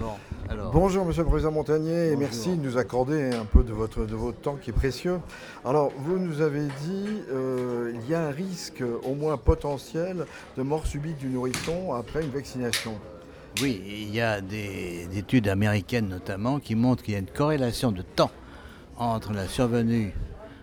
Bon, alors, Bonjour Monsieur le Président Montagnier, et bonjour. merci de nous accorder un peu de votre temps qui est précieux. Alors, vous nous avez dit il y a un risque au moins potentiel de mort subite du nourrisson après une vaccination. Oui, il y a des études américaines notamment qui montrent qu'il y a une corrélation de temps entre la survenue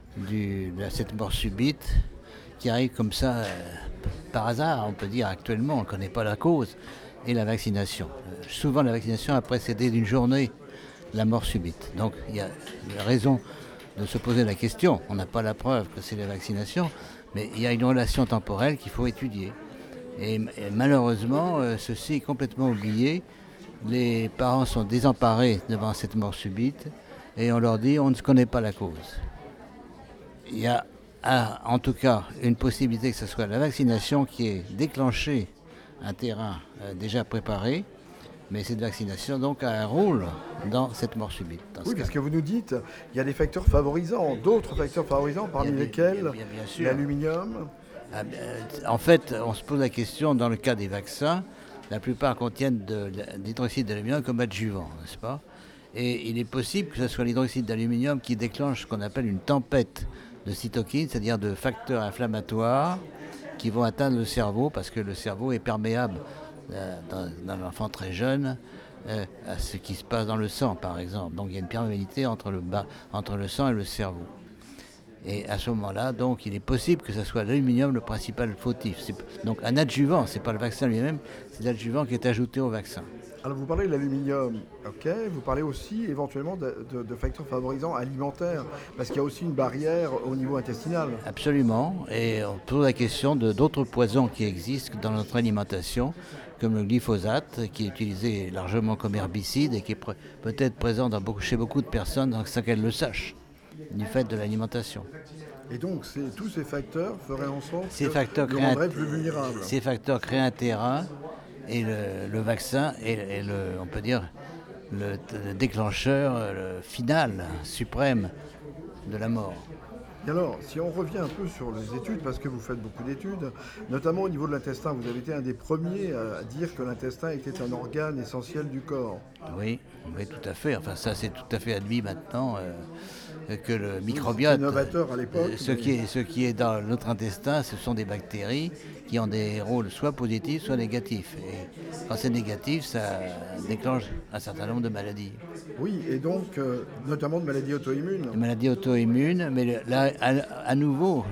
de cette mort subite qui arrive comme ça par hasard, on peut dire actuellement, on ne connaît pas la cause, et la vaccination. Souvent la vaccination a précédé d'une journée la mort subite. Donc il y a raison de se poser la question. On n'a pas la preuve que c'est la vaccination, mais il y a une relation temporelle qu'il faut étudier. Et malheureusement, ceci est complètement oublié. Les parents sont désemparés devant cette mort subite et on leur dit on ne connaît pas la cause. Il y a en tout cas une possibilité que ce soit la vaccination qui ait déclenché un terrain déjà préparé, mais cette vaccination donc a un rôle dans cette mort subite. Oui, parce que vous nous dites il y a des facteurs favorisants, d'autres facteurs favorisants parmi lesquels bien sûr. l'aluminium. En fait, on se pose la question, dans le cas des vaccins, la plupart contiennent de l'hydroxyde d'aluminium comme adjuvant, n'est-ce pas? Et il est possible que ce soit l'hydroxyde d'aluminium qui déclenche ce qu'on appelle une tempête de cytokines, c'est-à-dire de facteurs inflammatoires qui vont atteindre le cerveau, parce que le cerveau est perméable dans l'enfant très jeune à ce qui se passe dans le sang, par exemple. Donc il y a une perméabilité entre le sang et le cerveau. Et à ce moment-là, donc, il est possible que ce soit l'aluminium le principal fautif. Donc un adjuvant, ce n'est pas le vaccin lui-même, c'est l'adjuvant qui est ajouté au vaccin. Alors vous parlez de l'aluminium, ok, vous parlez aussi éventuellement de facteurs favorisants alimentaires, parce qu'il y a aussi une barrière au niveau intestinal. Absolument, et on pose la question d'autres poisons qui existent dans notre alimentation, comme le glyphosate, qui est utilisé largement comme herbicide et qui est peut-être présent chez beaucoup de personnes sans qu'elles le sachent, du fait de l'alimentation. Et donc tous ces facteurs feraient en sorte que le rendraient plus vulnérable. Ces facteurs créent un terrain et le vaccin est on peut dire le déclencheur le final, suprême de la mort. Et alors, si on revient un peu sur les études, parce que vous faites beaucoup d'études, notamment au niveau de l'intestin, vous avez été un des premiers à dire que l'intestin était un organe essentiel du corps. Oui, tout à fait. Enfin, ça, c'est tout à fait admis maintenant que le microbiote, innovateur à l'époque. Ce qui est dans notre intestin, ce sont des bactéries qui ont des rôles soit positifs, soit négatifs. Et quand c'est négatif, ça déclenche un certain nombre de maladies. Oui, et donc notamment de maladies auto-immunes. Des maladies auto-immunes, mais là, à nouveau,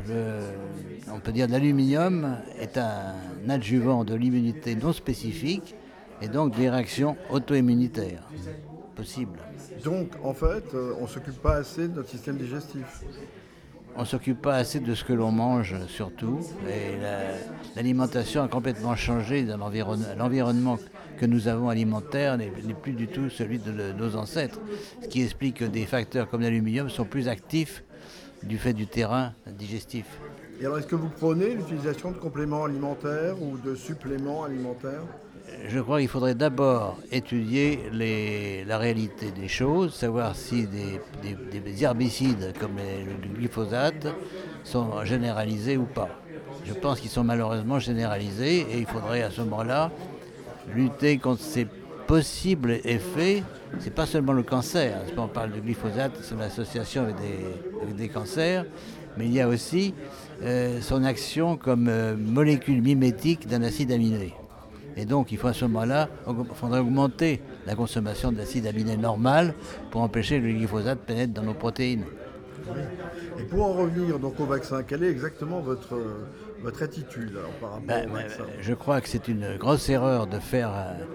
on peut dire que l'aluminium est un adjuvant de l'immunité non spécifique et donc des réactions auto-immunitaires possibles. Donc, en fait, on ne s'occupe pas assez de notre système digestif. On ne s'occupe pas assez de ce que l'on mange, surtout. Et l'alimentation a complètement changé dans l'environnement que nous avons alimentaire n'est plus du tout celui de nos ancêtres. Ce qui explique que des facteurs comme l'aluminium sont plus actifs du fait du terrain digestif. Et alors, est-ce que vous prenez l'utilisation de compléments alimentaires ou de suppléments alimentaires ? Je crois qu'il faudrait d'abord étudier la réalité des choses, savoir si des herbicides comme le glyphosate sont généralisés ou pas. Je pense qu'ils sont malheureusement généralisés et il faudrait à ce moment-là lutter contre ces possibles effets. C'est pas seulement le cancer, on parle de glyphosate, c'est une association avec des cancers, mais il y a aussi son action comme molécule mimétique d'un acide aminé. Et donc, il faut à ce moment-là, il faudrait augmenter la consommation d'acide aminé normal pour empêcher que le glyphosate pénètre dans nos protéines. Oui. Et pour en revenir donc au vaccin, quelle est exactement votre attitude alors, par rapport au vaccin ? Je crois que c'est une grosse erreur de faire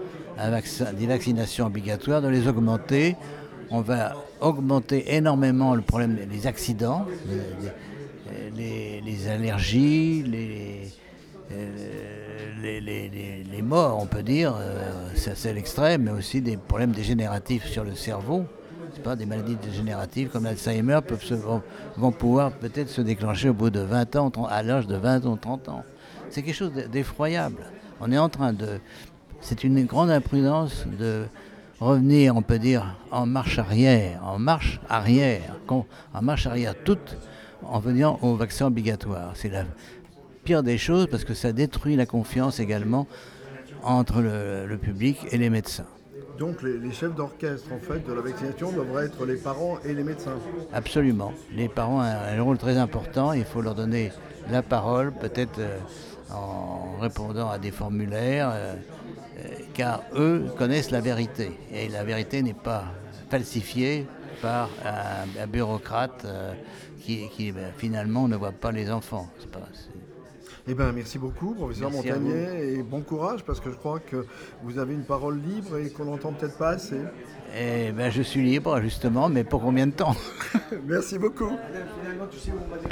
des vaccinations obligatoires, de les augmenter. On va augmenter énormément le problème des accidents, les allergies, les morts, on peut dire, c'est l'extrême, mais aussi des problèmes dégénératifs sur le cerveau. C'est pas des maladies dégénératives comme l'Alzheimer vont pouvoir peut-être se déclencher au bout de 20 ans, à l'âge de 20 ou 30 ans. C'est quelque chose d'effroyable. On est en train c'est une grande imprudence de revenir, on peut dire, en marche arrière, toute en venant au vaccin obligatoire. C'est la pire des choses parce que ça détruit la confiance également entre le public et les médecins. Donc les chefs d'orchestre en fait de la vaccination devraient être les parents et les médecins. Absolument. Les parents ont un rôle très important. Il faut leur donner la parole, peut-être en répondant à des formulaires, car eux connaissent la vérité. Et la vérité n'est pas falsifiée par un bureaucrate qui finalement ne voit pas les enfants. Eh bien, merci beaucoup, professeur Merci à vous. Montagnier, et bon courage, parce que je crois que vous avez une parole libre et qu'on n'entend peut-être pas assez. Et ben, je suis libre, justement, mais pour combien de temps? Merci beaucoup.